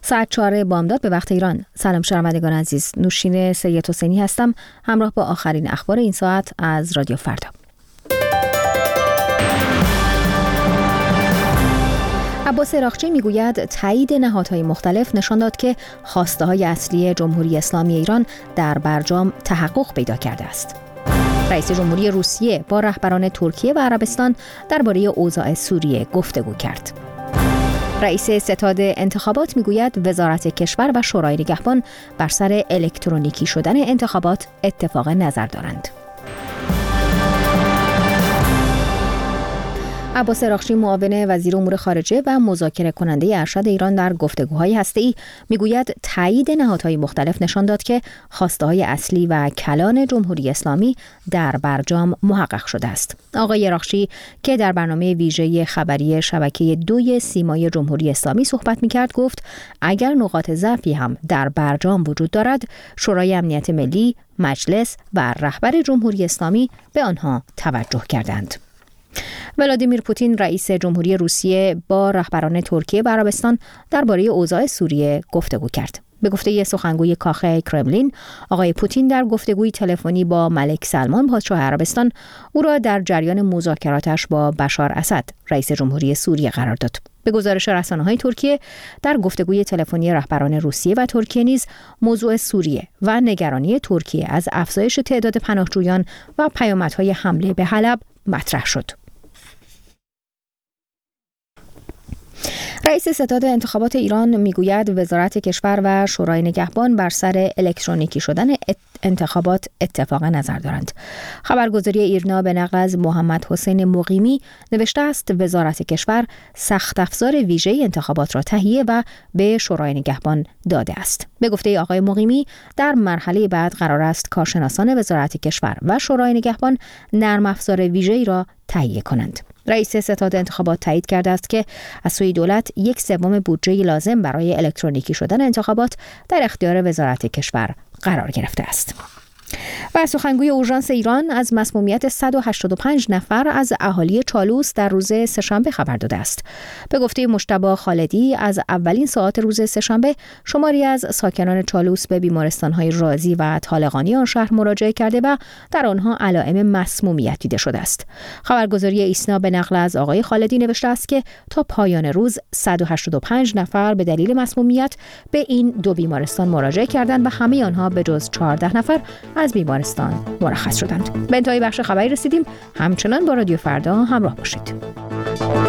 ساعت 4 بامداد به وقت ایران. سلام شنوندگان عزیز، نوشین سید حسینی هستم، همراه با آخرین اخبار این ساعت از رادیو فردا. عباس عراقچی میگوید تایید نهادهای مختلف نشان داد که خواسته‌های اصلی جمهوری اسلامی ایران در برجام تحقق پیدا کرده است. رئیس جمهوری روسیه با رهبران ترکیه و عربستان درباره اوضاع سوریه گفتگو کرد. رئیس ستاد انتخابات میگوید وزارت کشور و شورای نگهبان بر سر الکترونیکی شدن انتخابات اتفاق نظر دارند. عباس عراقچی معاون وزیر امور خارجه و مذاکره کننده ارشد ایران در گفتگوهای هسته‌ای میگوید تایید نهادهای مختلف نشان داد که خواسته‌های اصلی و کلان جمهوری اسلامی در برجام محقق شده است. آقای عراقچی که در برنامه ویژه خبری شبکه 2 سیمای جمهوری اسلامی صحبت می‌کرد گفت اگر نقاط ضعفی هم در برجام وجود دارد، شورای امنیت ملی، مجلس و رهبر جمهوری اسلامی به آنها توجه کردند. ولادیمیر پوتین رئیس جمهوری روسیه با رهبران ترکیه و عربستان درباره اوضاع سوریه گفتگو کرد. به گفته سخنگوی کاخ کرملین، آقای پوتین در گفتگوی تلفنی با ملک سلمان پادشاه عربستان او را در جریان مذاکراتش با بشار اسد رئیس جمهوری سوریه قرار داد. به گزارش رسانه‌های ترکیه، در گفتگوی تلفنی رهبران روسیه و ترکیه نیز موضوع سوریه و نگرانی ترکیه از افزایش تعداد پناهجویان و پیامدهای حمله به حلب مطرح شد. رئیس ستاد انتخابات ایران میگوید وزارت کشور و شورای نگهبان بر سر الکترونیکی شدن انتخابات اتفاق نظر دارند. خبرگزاری ایرنا به نقل از محمد حسین مقیمی نوشته است وزارت کشور سخت افزار ویژه انتخابات را تهیه و به شورای نگهبان داده است. به گفته آقای مقیمی، در مرحله بعد قرار است کارشناسان وزارت کشور و شورای نگهبان نرم افزار ویژه‌ای را تهیه کنند. رئیس ستاد انتخابات تایید کرده است که از سوی دولت 1/3 بودجه لازم برای الکترونیکی شدن انتخابات در اختیار وزارت کشور قرار گرفته است. و سخنگوی اورژانس ایران از مسمومیت 185 نفر از اهالی چالوس در روز سه‌شنبه خبر داده است. به گفته مجتبی خالدی، از اولین ساعات روز سه‌شنبه شماری از ساکنان چالوس به بیمارستان‌های رازی و طالقانی آن شهر مراجعه کرده و در آنها علائم مسمومیت دیده شده است. خبرگزاری ایسنا به نقل از آقای خالدی نوشته است که تا پایان روز 185 نفر به دلیل مسمومیت به این 2 بیمارستان مراجعه کردند و همه آنها به جز 14 نفر از بیمارستان مرخص شدند. به انتهای بخش خبری رسیدیم. همچنان با رادیو فردا همراه باشید.